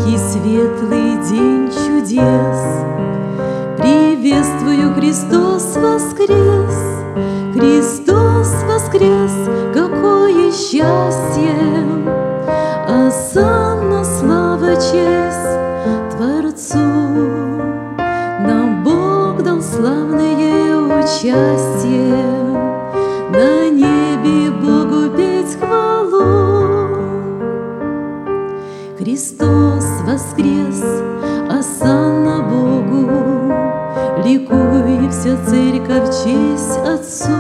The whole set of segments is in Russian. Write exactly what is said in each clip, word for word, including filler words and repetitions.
Яркий, светлый день чудес, приветствую, Христос воскрес! Христос воскрес! Какое счастье! Осанна, слава, честь Творцу! Нам Бог дал славное участие, на небе Богу петь хвалу. Христос воскрес! Осанна Богу! Ликуй, вся церковь, честь Отцу!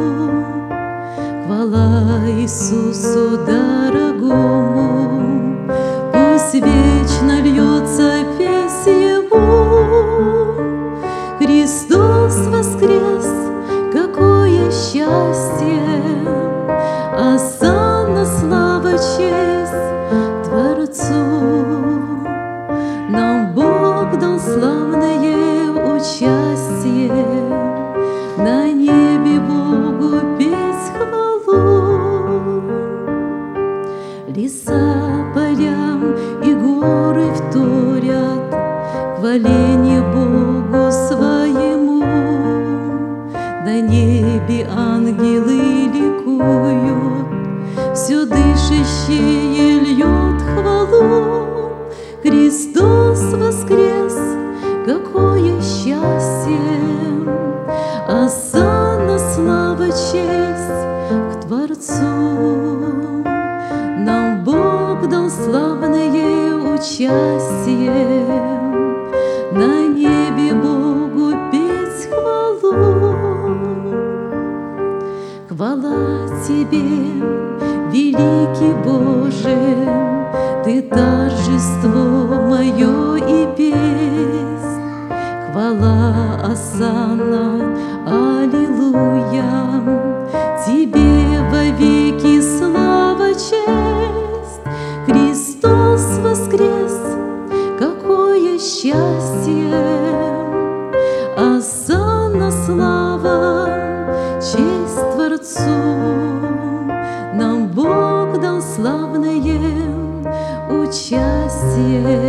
Хвала Иисусу дорогому! Пусть вечно льется песнь Ему! Христос воскрес! Какое счастье! Осанна, слава, честь Творцу! Нам Бог дал славное участие, на небе Богу петь хвалу. Леса, поля и горы вторят хваленье Богу своему. На небе ангелы ликуют, все дышащее льет хвалу. Христос воскрес! Какое счастье! Осанна, слава, честь к Творцу! Нам Бог дал славное участие, на небе Богу петь хвалу. Хвала Тебе, великий Боже! Ты торжество мое и песнь. Хвала, осанна, аллилуйя! Тебе вовеки слава, честь! Христос воскрес! Какое счастье! Осанна, слава, честь Творцу! Нам Бог дал славное участие,